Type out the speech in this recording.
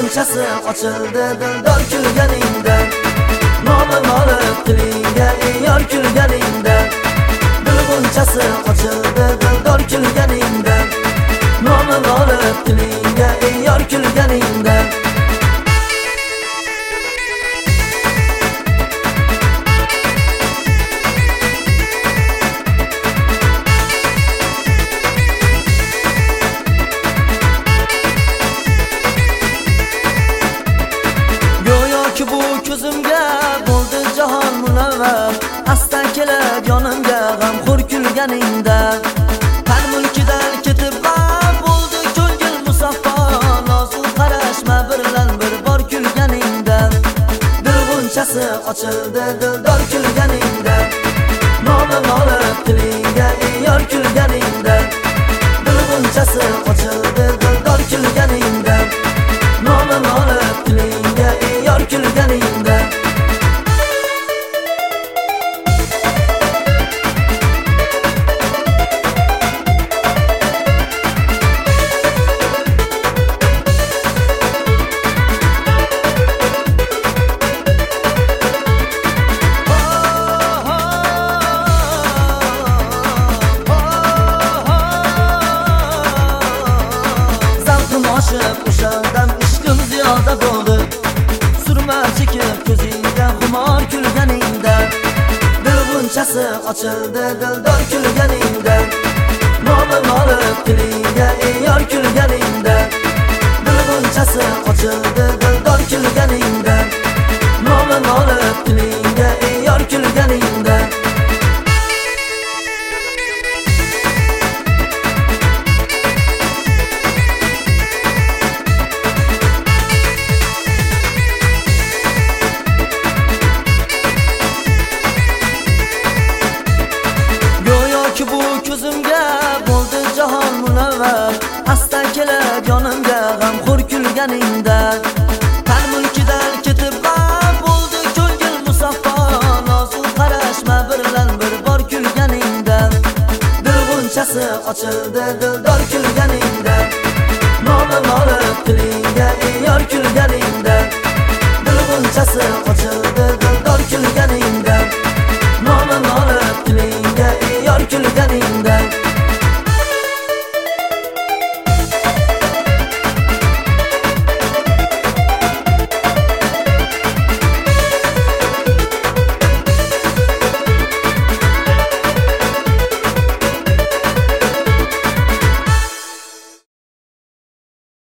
bunchasi ochildi dildor kulganingda. Nomi olib tilingga yor kulganingda. Dil bunchasi ochildi dildor kulganingda. Nomi olib tilingga yor kulganingda. Bu ko'zimga bo'ldi jahon munavvar, asta kelib yonimga g'amxo'r kulganingda. Har mulkidan ketib bo'ldi ko'ngil musaffo, nozik qarashma birlan bir bor kulganingda. Dil bunchasi ochildi dildor kulganingda. Nomim olib tilingga yor kulganingda. Dil bunchasi ochildi dildor kulganingda. Nomim olib tilingga yor kulganingda. Zavqim oshib o'shandan ishqim ziyoda bo'ldi. Surma chekib ko'zingga xumor kulganingda. Dil bunchasi ochildi dildor kulganingda. Nomim olib tilingga yor kulganingda. Dil bunchasi ochildi dildor kulganingda. Nomim olib tilingga yor kulganingda. Bu ko'zimga bo'ldi jahon munavvar, asta kelib yonimga g'amxo'r kulganingda. Har mulkidan ketib bo'ldi ko'ngil musaffo, nozik qarashma birlan bir bor kulganingda. Dil bunchasi ochildi dildor kulganingda. Nomim olib tilingga yor kulganingda.